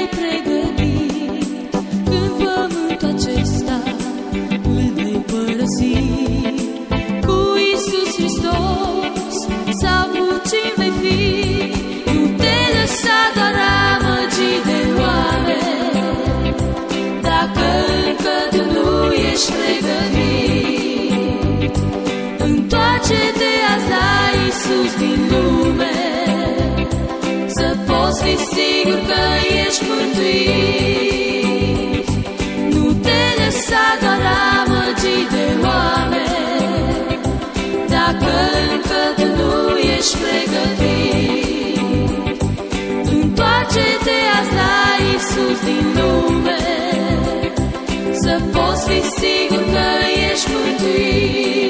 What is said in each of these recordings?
ai pregătit când pământul acesta îl vei părăsi. Cu Iisus Hristos sau cu cine vei fi, nu te lăsa doar amăgit de oameni. Dacă încă tu nu ești pregătit, întoarce-te azi la Iisus din lume, să poți fi sigur că ești mântuit. Nu te lăsa doar amăgit de oameni. Dacă încă tu nu ești pregătit, întoarce-te azi la Iisus din lume, să poți fi sigur că ești mântuit.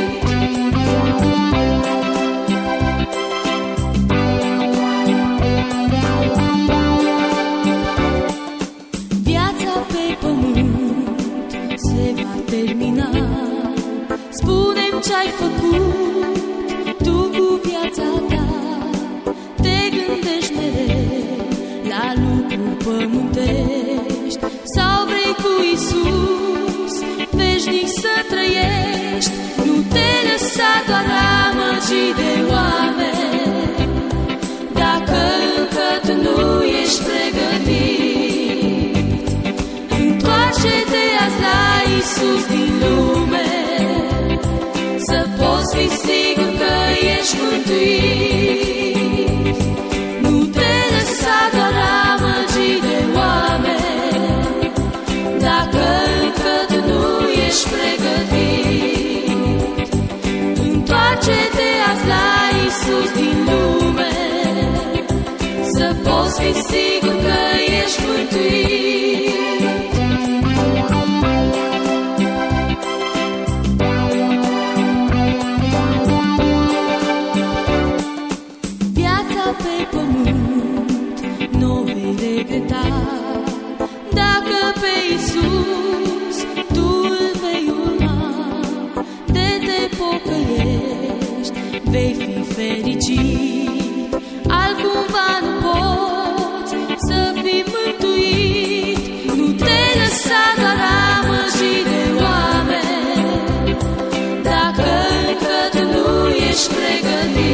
Viața pe pământ se va termina. Spune-mi ce-ai făcut tu cu viața ta. Te gândești mereu la lucruri pământești, sau vrei cu Iisus veșnic să trăiești? Nu te lăsa doar amăgit de oameni. Dacă încă tu nu ești pregătit, întoarce-te azi la Iisus din lume, să poți fi sigur că ești mântuit. Nu te lăsa doar amăgit de oameni. Dacă încă tu nu ești pregătit, întoarce-te azi la Iisus din lume, să poți fi sigur că ești mântuit. Viața pe pământ n-o vei regreta, dacă pe Iisus tu îl vei urma. De te pocăiești, vei fi fericit, altcumva nu poți să fii mântuit. Nu te lăsa doar amăgit de oameni. Dacă încă tu nu ești pregătit,